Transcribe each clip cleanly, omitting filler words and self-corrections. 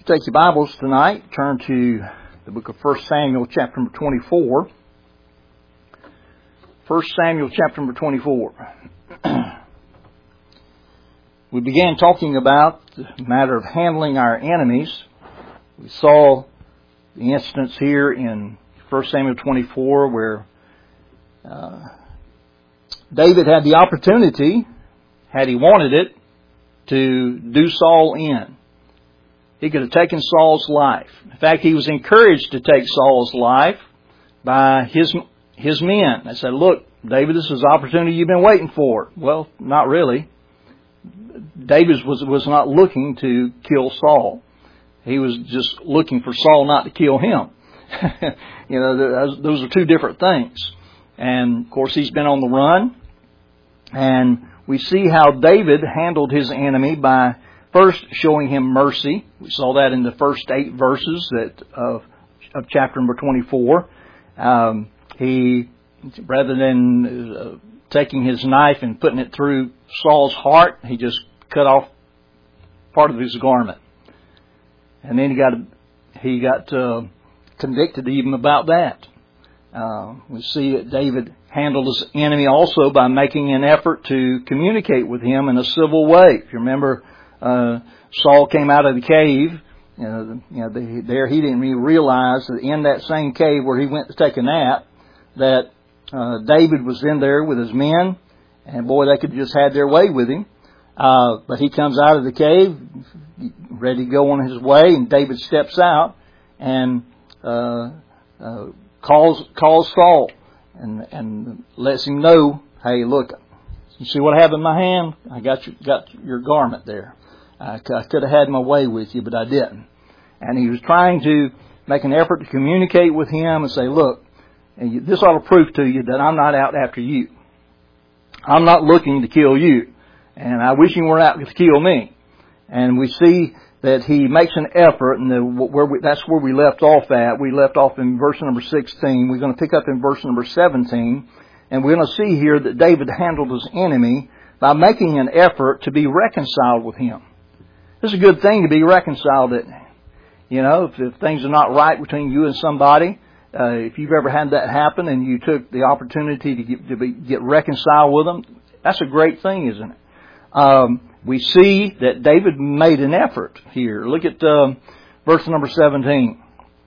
Take your Bibles tonight, turn to the book of 1 Samuel chapter number 24. 1 Samuel chapter number 24. We began talking about the matter of handling our enemies. We saw the instance here in 1 Samuel 24 where David had the opportunity, had he wanted it, to do Saul in. He could have taken Saul's life. In fact, he was encouraged to take Saul's life by his men. They said, "Look, David, this is the opportunity you've been waiting for." Well, not really. David was not looking to kill Saul. He was just looking for Saul not to kill him. Those are two different things. And, of course, he's been on the run. And we see how David handled his enemy by first showing him mercy. We saw that in the first 8 verses of chapter number 24. He, rather than taking his knife and putting it through Saul's heart, he just cut off part of his garment. And then he got convicted even about that. We see that David handled his enemy also by making an effort to communicate with him in a civil way. If you remember, Saul came out of the cave. There he didn't even realize that in that same cave where he went to take a nap, that David was in there with his men, and boy, they could just had their way with him. But he comes out of the cave, ready to go on his way, and David steps out and calls Saul and lets him know, "Hey, look, you see what I have in my hand? I got your garment there. I could have had my way with you, but I didn't." And he was trying to make an effort to communicate with him and say, "Look, this ought to prove to you that I'm not out after you. I'm not looking to kill you. And I wish you weren't out to kill me." And we see that he makes an effort, and that's where we left off at. We left off in verse number 16. We're going to pick up in verse number 17. And we're going to see here that David handled his enemy by making an effort to be reconciled with him. It's a good thing to be reconciled. If things are not right between you and somebody, if you've ever had that happen and you took the opportunity to get reconciled with them, that's a great thing, isn't it? We see that David made an effort here. Look at verse number 17.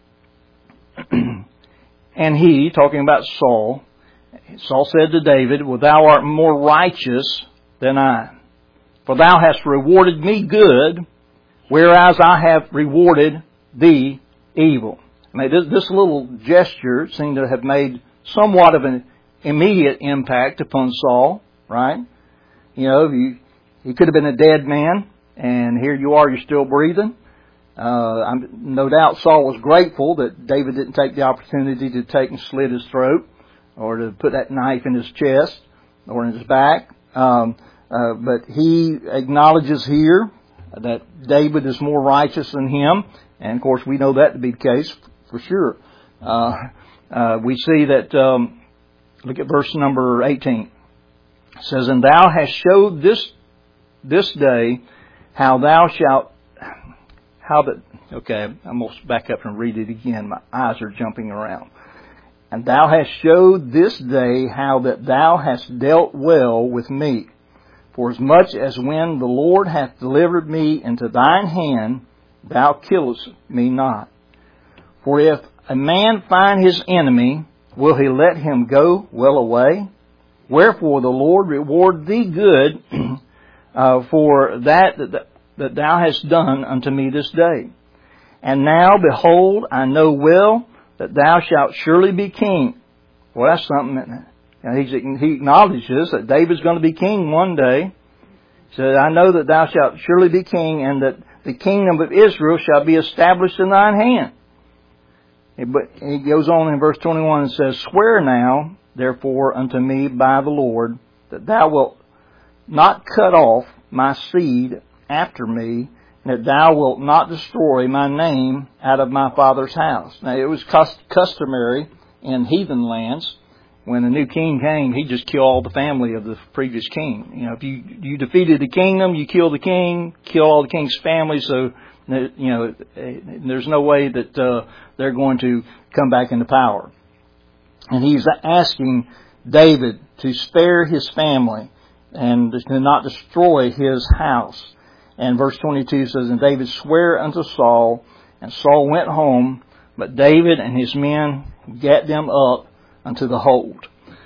And he, talking about Saul said to David, "Well, thou art more righteous than I, for thou hast rewarded me good, whereas I have rewarded thee evil." I mean, this little gesture seemed to have made somewhat of an immediate impact upon Saul, right? He could have been a dead man, and here you are, you're still breathing. No doubt Saul was grateful that David didn't take the opportunity to take and slit his throat, or to put that knife in his chest or in his back. But he acknowledges here that David is more righteous than him. And, of course, we know that to be the case for sure. We see that, look at verse number 18. It says, "And thou hast showed this day how thou shalt..." Okay, I'm going to back up and read it again. My eyes are jumping around. "And thou hast showed this day how that thou hast dealt well with me. For as much as when the Lord hath delivered me into thine hand, thou killest me not. For if a man find his enemy, will he let him go well away? Wherefore the Lord reward thee good for that thou hast done unto me this day. And now, behold, I know well that thou shalt surely be king." Well, that's something that he acknowledges that David's going to be king one day. He said, "I know that thou shalt surely be king, and that the kingdom of Israel shall be established in thine hand." But he goes on in verse 21 and says, "Swear now, therefore, unto me by the Lord, that thou wilt not cut off my seed after me, and that thou wilt not destroy my name out of my father's house." Now, it was customary in heathen lands, when a new king came, he'd just kill all the family of the previous king. You know, if you defeated the kingdom, you kill the king, kill all the king's family. So, you know, there's no way that they're going to come back into power. And he's asking David to spare his family and to not destroy his house. And verse 22 says, "And David sware unto Saul, and Saul went home, but David and his men gat them up unto the hold."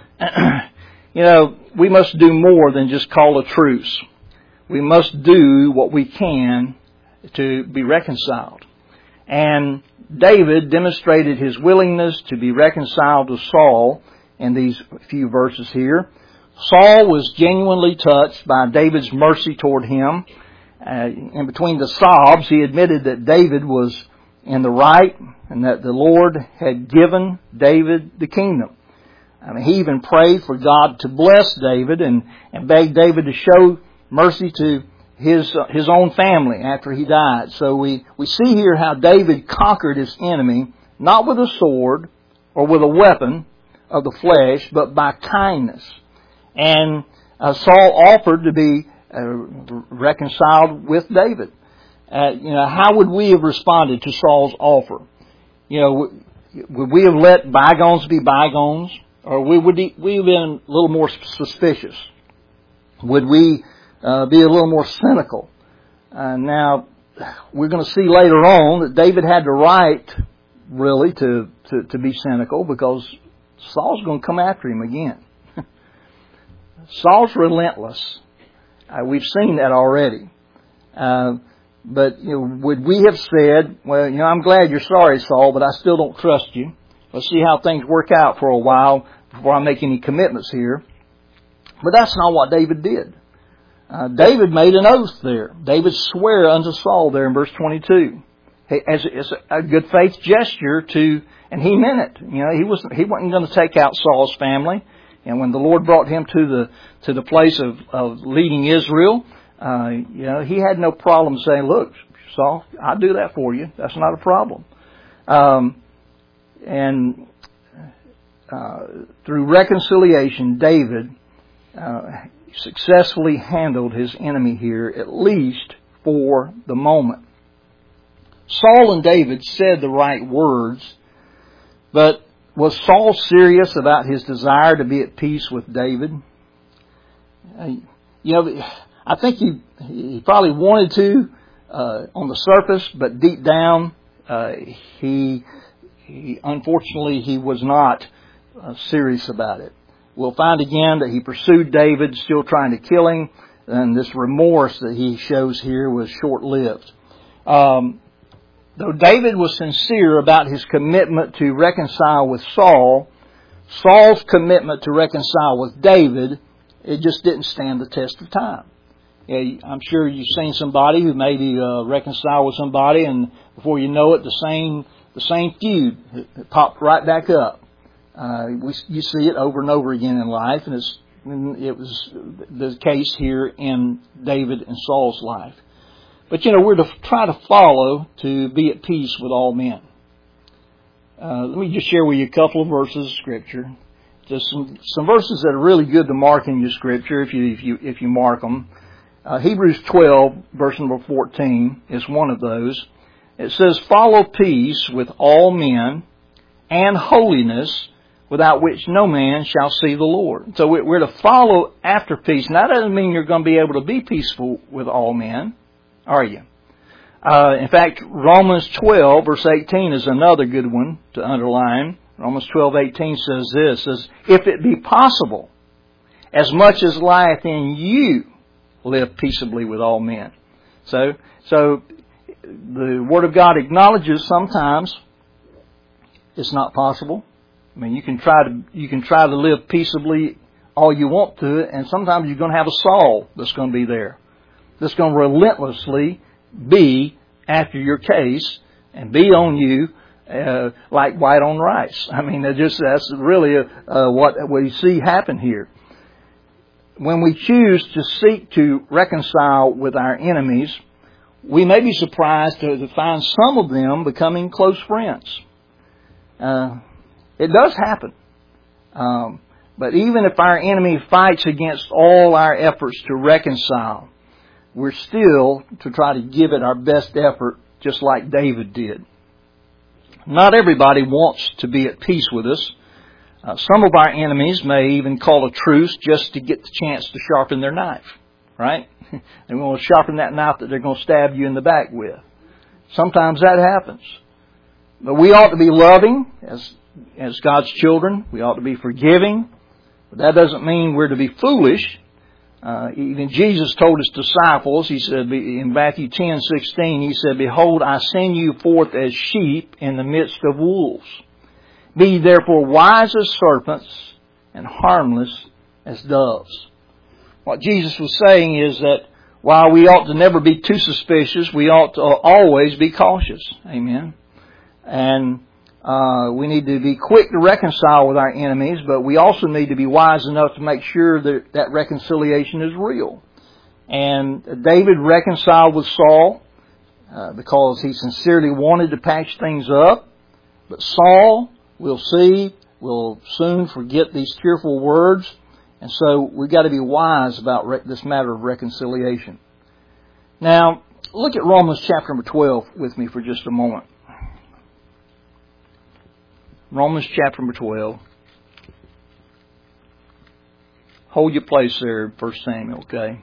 You know, we must do more than just call a truce. We must do what we can to be reconciled. And David demonstrated his willingness to be reconciled to Saul in these few verses here. Saul was genuinely touched by David's mercy toward him. In between the sobs, he admitted that David was in the right and that the Lord had given David the kingdom. I mean, he even prayed for God to bless David and begged David to show mercy to his own family after he died. So we see here how David conquered his enemy, not with a sword or with a weapon of the flesh, but by kindness. And Saul offered to be reconciled with David. You know, how would we have responded to Saul's offer? You know, would we have let bygones be bygones? Or would we have been a little more suspicious? Would we be a little more cynical? Now, we're going to see later on that David had the right, really, to be cynical, because Saul's going to come after him again. Saul's relentless. We've seen that already. But, you know, would we have said, well, you know, I'm glad you're sorry, Saul, but I still don't trust you. Let's see how things work out for a while before I make any commitments here. But that's not what David did. David made an oath there. David swore unto Saul there in verse 22. As a good faith gesture and he meant it. You know, he wasn't going to take out Saul's family. And when the Lord brought him to the place of leading Israel, you know, he had no problem saying, "Look, Saul, I'll do that for you. That's not a problem." And through reconciliation, David successfully handled his enemy here, at least for the moment. Saul and David said the right words, but was Saul serious about his desire to be at peace with David? You know, I think he probably wanted to on the surface, but deep down, he unfortunately he was not serious about it. We'll find again that he pursued David, still trying to kill him, and this remorse that he shows here was short-lived. Though David was sincere about his commitment to reconcile with Saul, Saul's commitment to reconcile with David, it just didn't stand the test of time. Yeah, I'm sure you've seen somebody who maybe reconcile with somebody, and before you know it, the same feud popped right back up. You see it over and over again in life, and it was the case here in David and Saul's life. But, you know, we're to try to follow to be at peace with all men. Let me just share with you a couple of verses of Scripture. Just some verses that are really good to mark in your Scripture if you mark them. Hebrews 12, verse number 14 is one of those. It says, "Follow peace with all men and holiness, without which no man shall see the Lord." So we're to follow after peace. Now, that doesn't mean you're going to be able to be peaceful with all men, are you? In fact, Romans 12, verse 18 is another good one to underline. Romans 12:18 says this, says, "If it be possible, as much as lieth in you, live peaceably with all men." So the Word of God acknowledges sometimes it's not possible. I mean, you can try to live peaceably all you want to, and sometimes you're going to have a Saul that's going to be there, that's going to relentlessly be after your case and be on you like white on rice. I mean, that's really what we see happen here. When we choose to seek to reconcile with our enemies, we may be surprised to find some of them becoming close friends. It does happen. But even if our enemy fights against all our efforts to reconcile, we're still to try to give it our best effort, just like David did. Not everybody wants to be at peace with us. Some of our enemies may even call a truce just to get the chance to sharpen their knife, right? They want to sharpen that knife that they're going to stab you in the back with. Sometimes that happens. But we ought to be loving as God's children. We ought to be forgiving. But that doesn't mean we're to be foolish. Even Jesus told His disciples, He said in Matthew 10:16, He said, "Behold, I send you forth as sheep in the midst of wolves. Be ye therefore wise as serpents and harmless as doves." What Jesus was saying is that while we ought to never be too suspicious, we ought to always be cautious. Amen. And we need to be quick to reconcile with our enemies, but we also need to be wise enough to make sure that that reconciliation is real. And David reconciled with Saul because he sincerely wanted to patch things up. But Saul, we'll see, will soon forget these tearful words. And so we've got to be wise about this matter of reconciliation. Now, look at Romans chapter number 12 with me for just a moment. Romans chapter number 12. Hold your place there, 1 Samuel, okay?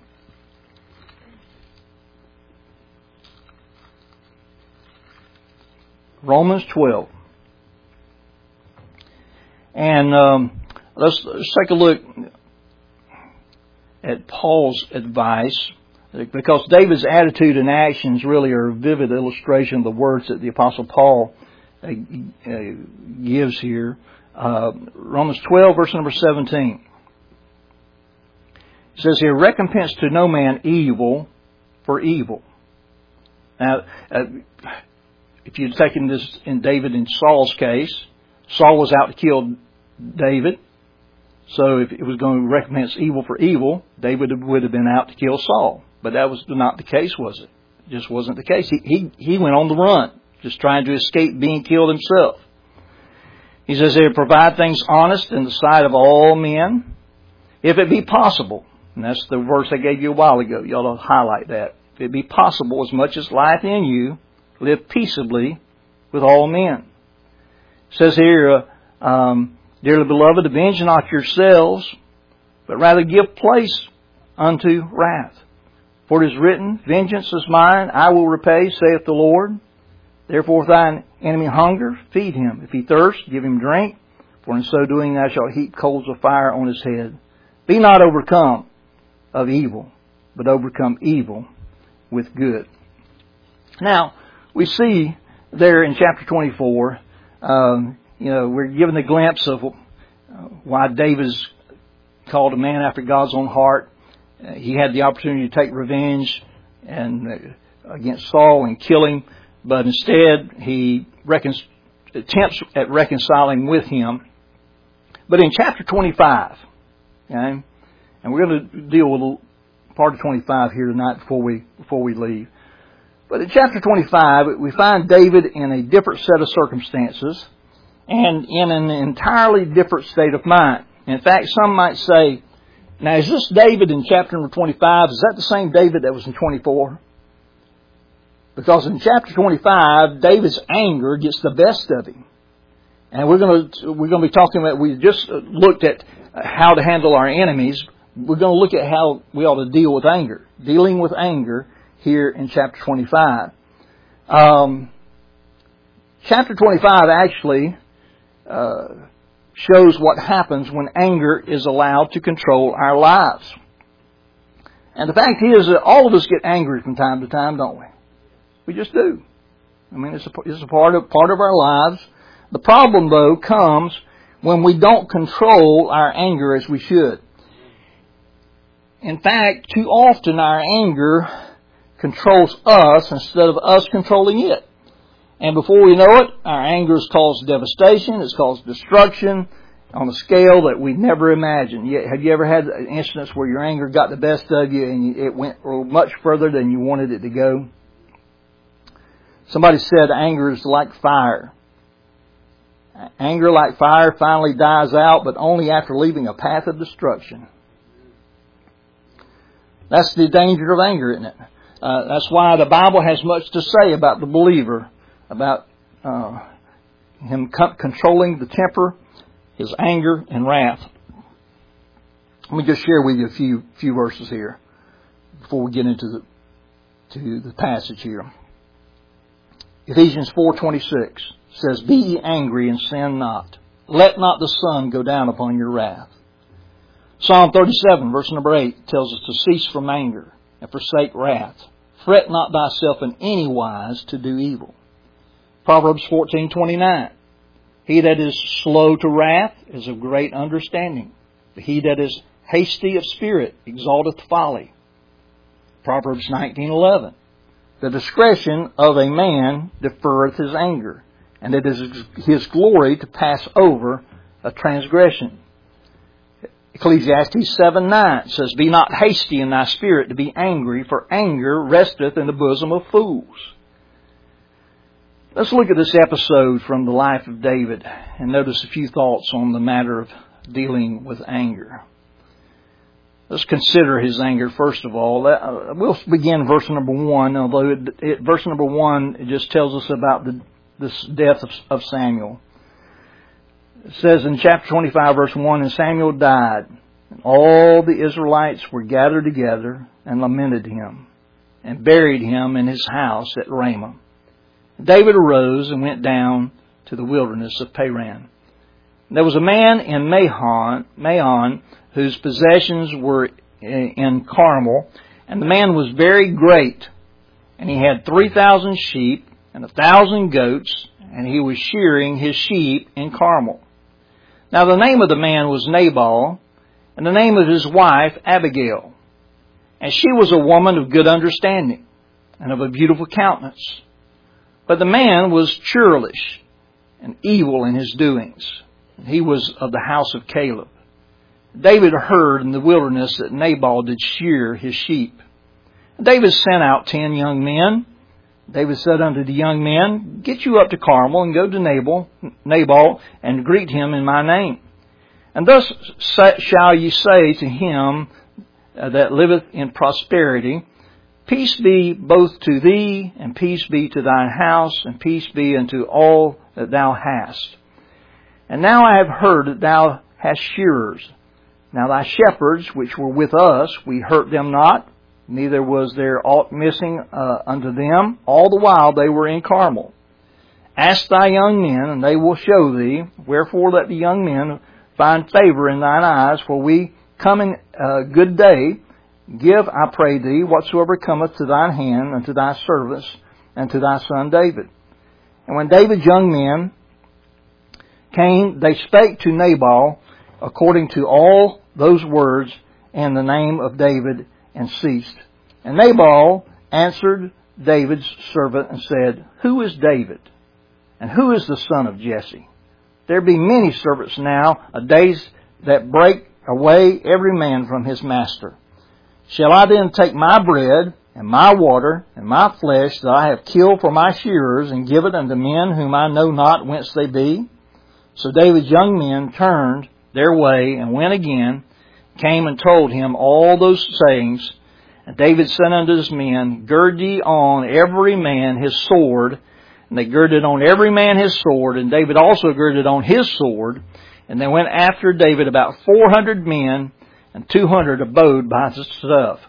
Romans 12. And let's take a look at Paul's advice, because David's attitude and actions really are a vivid illustration of the words that the Apostle Paul gives here. Romans 12, verse number 17. It says here, "Recompense to no man evil for evil." Now, if you'd taken this in David and Saul's case, Saul was out to kill David. So if it was going to recompense evil for evil, David would have been out to kill Saul. But that was not the case, was it? It just wasn't the case. He went on the run, just trying to escape being killed himself. He says here, "Provide things honest in the sight of all men, if it be possible." And that's the verse I gave you a while ago. You ought to highlight that. "If it be possible, as much as lieth in you, live peaceably with all men." It says here, "Dearly beloved, avenge not yourselves, but rather give place unto wrath. For it is written, Vengeance is mine, I will repay, saith the Lord. Therefore if thine enemy hunger, feed him. If he thirst, give him drink. For in so doing thou shalt heap coals of fire on his head. Be not overcome of evil, but overcome evil with good." Now, we see there in chapter 24, we're given a glimpse of why David's called a man after God's own heart. He had the opportunity to take revenge against Saul and kill him, but instead he attempts at reconciling with him. But in chapter 25, okay, and we're going to deal with part of 25 here tonight before we leave. But in chapter 25, we find David in a different set of circumstances and in an entirely different state of mind. In fact, some might say, now is this David in chapter number 25, is that the same David that was in 24? Because in chapter 25, David's anger gets the best of him. And we're going to be talking about, we just looked at how to handle our enemies. We're going to look at how we ought to deal with anger. Dealing with anger here in chapter 25. Chapter 25 actually shows what happens when anger is allowed to control our lives. And the fact is that all of us get angry from time to time, don't we? We just do. I mean, it's a part of our lives. The problem, though, comes when we don't control our anger as we should. In fact, too often our anger controls us instead of us controlling it. And before we know it, our anger has caused devastation, it's caused destruction on a scale that we never imagined. Have you ever had an instance where your anger got the best of you and it went much further than you wanted it to go? Somebody said anger is like fire. Anger like fire finally dies out, but only after leaving a path of destruction. That's the danger of anger, isn't it? That's why the Bible has much to say about the believer, about him controlling the temper, his anger and wrath. Let me just share with you a few verses here before we get into the passage here. Ephesians 4:26 says, "Be ye angry and sin not. Let not the sun go down upon your wrath." Psalm 37 verse number 8 tells us to cease from anger and forsake wrath. Fret not thyself in any wise to do evil. Proverbs 14:29. He that is slow to wrath is of great understanding. But he that is hasty of spirit exalteth folly. Proverbs 19:11. The discretion of a man deferreth his anger, and it is his glory to pass over a transgression. Ecclesiastes 7:9 says, "Be not hasty in thy spirit to be angry, for anger resteth in the bosom of fools." Let's look at this episode from the life of David and notice a few thoughts on the matter of dealing with anger. Let's consider his anger first of all. We'll begin verse number 1, although verse number 1 it just tells us about this death of Samuel. It says in chapter 25 verse 1, "And Samuel died, and all the Israelites were gathered together and lamented him, and buried him in his house at Ramah. David arose and went down to the wilderness of Paran. There was a man in Maon whose possessions were in Carmel, and the man was very great, and he had 3,000 sheep and 1,000 goats, and he was shearing his sheep in Carmel. Now the name of the man was Nabal, and the name of his wife Abigail, and she was a woman of good understanding and of a beautiful countenance. But the man was churlish and evil in his doings. He was of the house of Caleb. David heard in the wilderness that Nabal did shear his sheep. David sent out 10 young men. David said unto the young men, Get you up to Carmel and go to Nabal and greet him in my name. And thus shall ye say to him that liveth in prosperity, Peace be both to thee, and peace be to thine house, and peace be unto all that thou hast. And now I have heard that thou hast shearers. Now thy shepherds, which were with us, we hurt them not, neither was there aught missing unto them, all the while they were in Carmel. Ask thy young men, and they will show thee. Wherefore let the young men find favor in thine eyes, for we come in good day. Give, I pray thee, whatsoever cometh to thine hand, unto thy servants, and to thy son David. And when David's young men came, they spake to Nabal according to all those words and the name of David, and ceased. And Nabal answered David's servant and said, Who is David? And who is the son of Jesse? There be many servants now, a days that break away every man from his master. Shall I then take my bread and my water and my flesh that I have killed for my shearers, and give it unto men whom I know not whence they be? So David's young men turned their way and went again, came and told him all those sayings. And David said unto his men, Gird ye on every man his sword. And they girded on every man his sword, and David also girded on his sword. And they went after David about 400 men, and 200 abode by the stuff.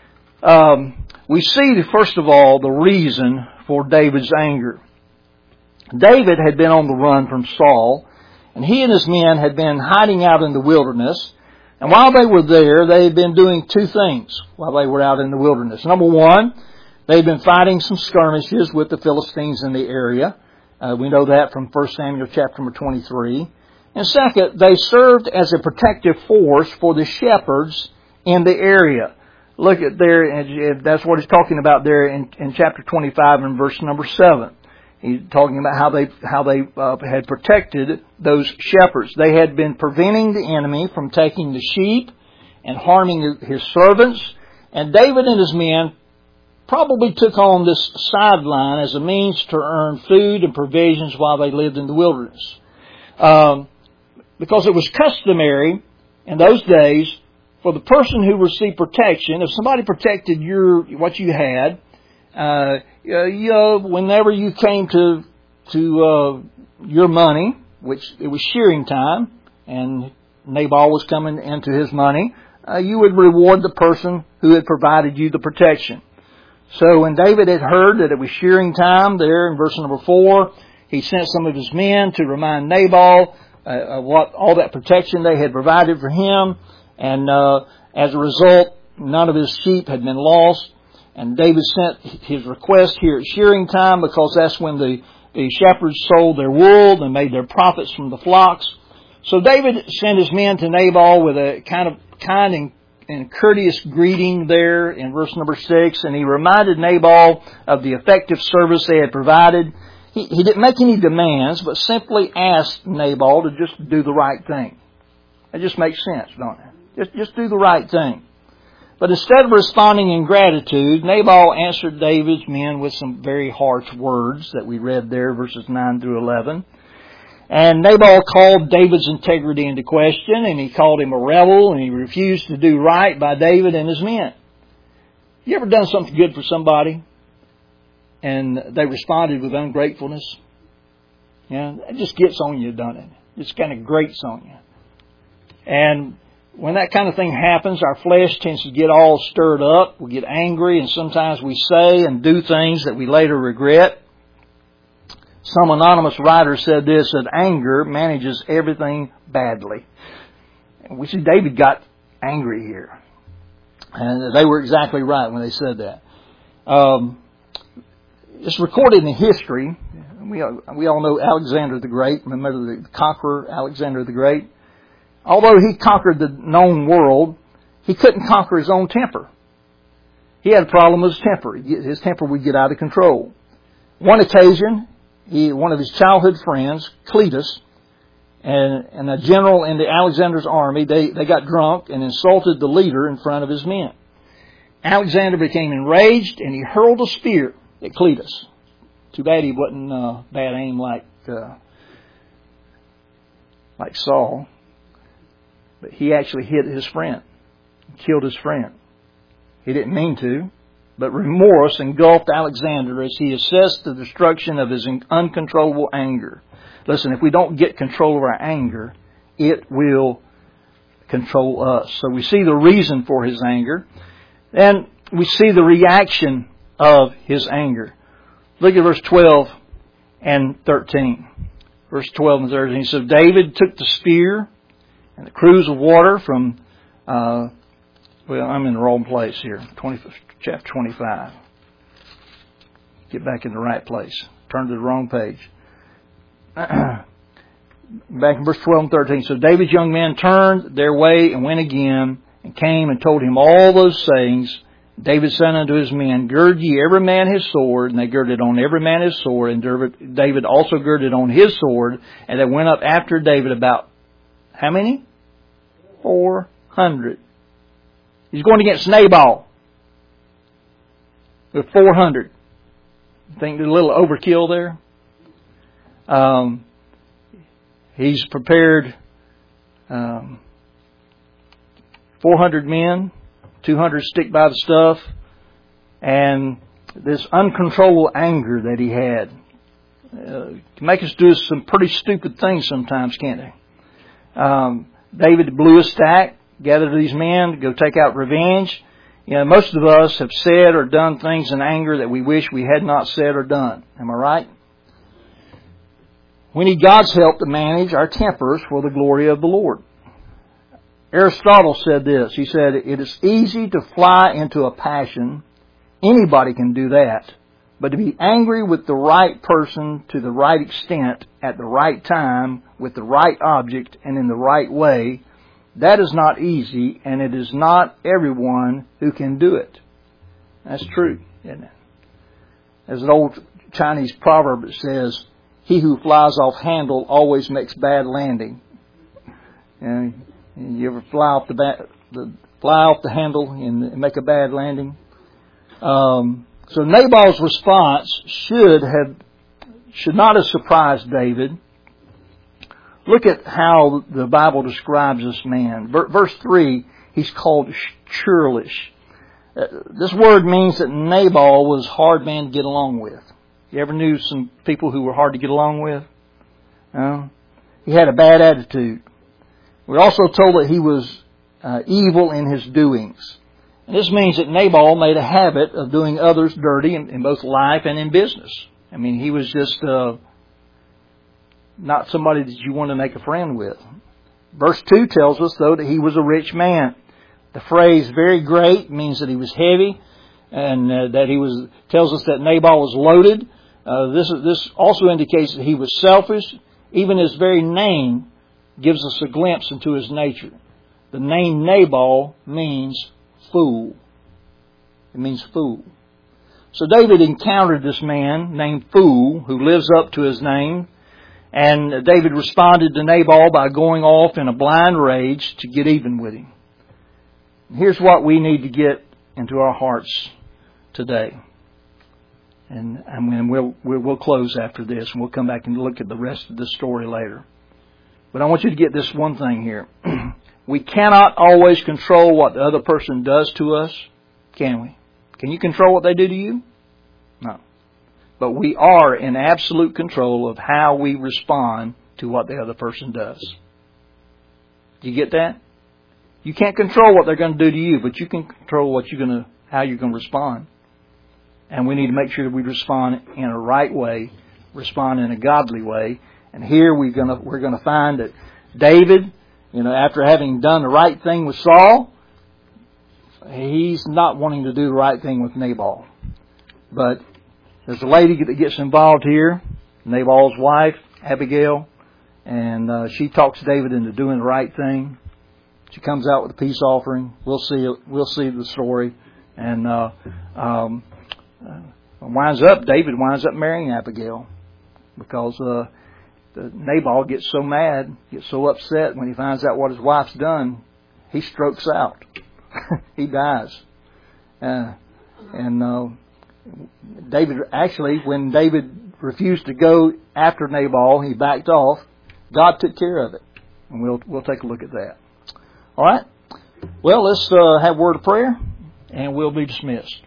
We see, first of all, the reason for David's anger. David had been on the run from Saul, and he and his men had been hiding out in the wilderness. And while they were there, they had been doing two things while they were out in the wilderness. Number one, they had been fighting some skirmishes with the Philistines in the area. We know that from 1 Samuel chapter number 23. And second, they served as a protective force for the shepherds in the area. Look at there, and that's what he's talking about there in chapter 25 and verse number 7. He's talking about how they had protected those shepherds. They had been preventing the enemy from taking the sheep and harming his servants. And David and his men probably took on this sideline as a means to earn food and provisions while they lived in the wilderness. Because it was customary in those days for the person who received protection, if somebody protected what you had, whenever you came to your money, which it was shearing time, and Nabal was coming into his money, you would reward the person who had provided you the protection. So when David had heard that it was shearing time, there in verse number 4, he sent some of his men to remind Nabal of what all that protection they had provided for him, and as a result, none of his sheep had been lost. And David sent his request here at shearing time because that's when the shepherds sold their wool and made their profits from the flocks. So David sent his men to Nabal with a kind and courteous greeting there in verse number 6, and he reminded Nabal of the effective service they had provided. He didn't make any demands, but simply asked Nabal to just do the right thing. It just makes sense, don't it? Just do the right thing. But instead of responding in gratitude, Nabal answered David's men with some very harsh words that we read there, verses 9 through 11. And Nabal called David's integrity into question, and he called him a rebel, and he refused to do right by David and his men. You ever done something good for somebody, and they responded with ungratefulness? It just gets on you, doesn't it? It just kind of grates on you. And when that kind of thing happens, our flesh tends to get all stirred up. We get angry, and sometimes we say and do things that we later regret. Some anonymous writer said this, that anger manages everything badly. And we see David got angry here. And they were exactly right when they said that. It's recorded in history. We all know Alexander the Great. Remember the conqueror, Alexander the Great? Although he conquered the known world, he couldn't conquer his own temper. He had a problem with his temper. His temper would get out of control. One occasion, one of his childhood friends, Cletus, and a general in the Alexander's army, they got drunk and insulted the leader in front of his men. Alexander became enraged, and he hurled a spear at Cletus. Too bad he wasn't bad aim like Saul. But he actually hit his friend, killed his friend. He didn't mean to, but remorse engulfed Alexander as he assessed the destruction of his uncontrollable anger. Listen, if we don't get control of our anger, it will control us. So we see the reason for his anger, and we see the reaction of his anger. Look at verse 12 and 13. Verse 12 and 13. So David took the spear and the cruse of water from, I'm in the wrong place here, chapter 25. Get back in the right place. Turn to the wrong page. Back in verse 12 and 13. So David's young men turned their way and went again, and came and told him all those sayings. David said unto his men, Gird ye every man his sword. And they girded on every man his sword. And David also girded on his sword. And they went up after David about, how many? 400. He's going against Nabal with 400. Think there's a little overkill there? He's prepared 400 men, 200 stick by the stuff, and this uncontrollable anger that he had can make us do some pretty stupid things sometimes, can't they? David blew a stack, gathered these men to go take out revenge. Most of us have said or done things in anger that we wish we had not said or done. Am I right? We need God's help to manage our tempers for the glory of the Lord. Aristotle said this. He said, it is easy to fly into a passion. Anybody can do that. But to be angry with the right person to the right extent, at the right time, with the right object, and in the right way, that is not easy, and it is not everyone who can do it. That's true, isn't it? There's an old Chinese proverb that says, he who flies off handle always makes bad landing. And you ever fly off the handle and make a bad landing? So Nabal's response should not have surprised David. Look at how the Bible describes this man. Verse 3, he's called churlish. This word means that Nabal was a hard man to get along with. You ever knew some people who were hard to get along with? He had a bad attitude. We're also told that he was evil in his doings. And this means that Nabal made a habit of doing others dirty in both life and in business. I mean, he was just not somebody that you want to make a friend with. Verse 2 tells us, though, that he was a rich man. The phrase "very great" means that he was heavy, and that he was. Tells us that Nabal was loaded. This also indicates that he was selfish. Even his very name gives us a glimpse into his nature. The name Nabal means fool. It means fool. So David encountered this man named Fool, who lives up to his name. And David responded to Nabal by going off in a blind rage to get even with him. Here's what we need to get into our hearts today. And we'll close after this, and we'll come back and look at the rest of the story later. But I want you to get this one thing here. We cannot always control what the other person does to us, can we? Can you control what they do to you? No. But we are in absolute control of how we respond to what the other person does. Do you get that? You can't control what they're going to do to you, but you can control how you're going to respond. And we need to make sure that we respond in a right way, respond in a godly way. And here we're going to find that David, after having done the right thing with Saul, he's not wanting to do the right thing with Nabal. But there's a lady that gets involved here, Nabal's wife, Abigail, and she talks David into doing the right thing. She comes out with a peace offering. We'll see the story, and David winds up marrying Abigail because Nabal gets so mad, gets so upset when he finds out what his wife's done, he strokes out. He dies. David, actually, when David refused to go after Nabal, he backed off. God took care of it. And we'll take a look at that. All right? Well, let's have a word of prayer, and we'll be dismissed.